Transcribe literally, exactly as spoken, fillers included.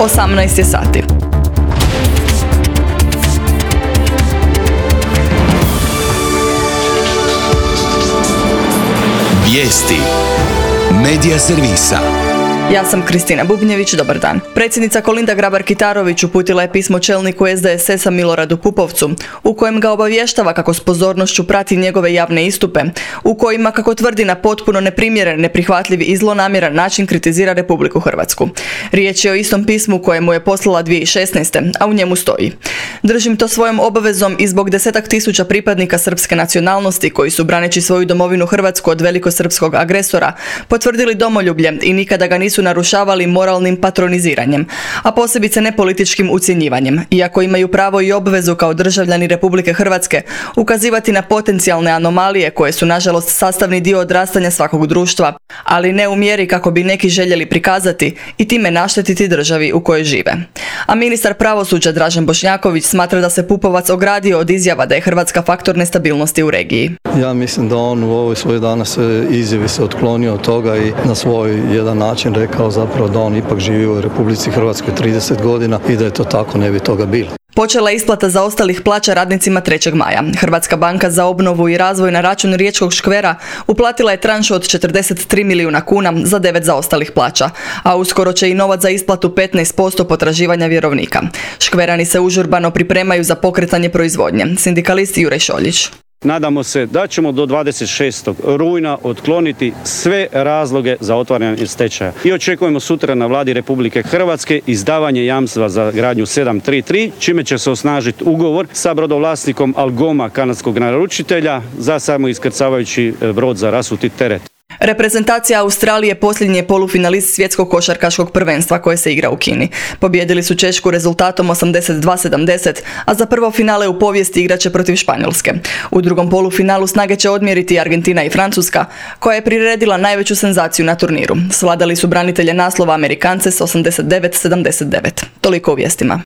osamnaest je sati. Vijesti Medija servisa. Ja sam Kristina Bubnjević, dobar dan. Predsjednica Kolinda Grabar-Kitarović uputila je pismo čelniku S D S S-a Miloradu Pupovcu, u kojem ga obavještava kako s pozornošću prati njegove javne istupe, u kojima, kako tvrdi, na potpuno neprimjeren, neprihvatljiv i zlonamjeran način kritizira Republiku Hrvatsku. Riječ je o istom pismu koje mu je poslala dvije tisuće šesnaeste. a u njemu stoji: držim to svojom obavezom i zbog desetak tisuća pripadnika srpske nacionalnosti koji su, braneći svoju domovinu Hrvatsku od velikosrpskog agresora, potvrdili domoljublje i nikada ga nisu narušavali moralnim patroniziranjem, a posebice ne političkim ucjenjivanjem, iako imaju pravo i obvezu kao državljani Republike Hrvatske ukazivati na potencijalne anomalije koje su nažalost sastavni dio odrastanja svakog društva, ali ne u mjeri kako bi neki željeli prikazati i time naštetiti državi u kojoj žive. A ministar pravosuđa Dražen Bošnjaković smatra da se Pupovac ogradio od izjava da je Hrvatska faktor nestabilnosti u regiji. Ja mislim da on u ovoj svojoj danas izjavi se otklonio od toga i na svoj jedan način rekao zapravo da on ipak živi u Republici Hrvatskoj trideset godina i da je to tako, ne bi toga bilo. Počela je isplata zaostalih plaća radnicima trećeg maja. Hrvatska banka za obnovu i razvoj na račun Riječkog škvera uplatila je tranšu od četrdeset tri milijuna kuna za devet zaostalih plaća, a uskoro će i novac za isplatu petnaest posto potraživanja vjerovnika. Škverani se užurbano pripremaju za pokretanje proizvodnje. Sindikalist Juraj Šoljić. Nadamo se da ćemo do dvadeset šestog rujna otkloniti sve razloge za otvaranje stečaja. I očekujemo sutra na Vladi Republike Hrvatske izdavanje jamstva za gradnju sedam tri tri, čime će se osnažiti ugovor sa brodovlasnikom Algoma, kanadskog naručitelja, za samo iskrcavajući brod za rasuti teret. Reprezentacija Australije posljednji je polufinalist svjetskog košarkaškog prvenstva koje se igra u Kini. Pobijedili su Češku rezultatom osamdeset dva sedamdeset, a za prvo finale u povijesti igraće protiv Španjolske. U drugom polufinalu snage će odmjeriti Argentina i Francuska, koja je priredila najveću senzaciju na turniru. Svladali su branitelje naslova Amerikance s osamdeset devet sedamdeset devet. Toliko u vijestima.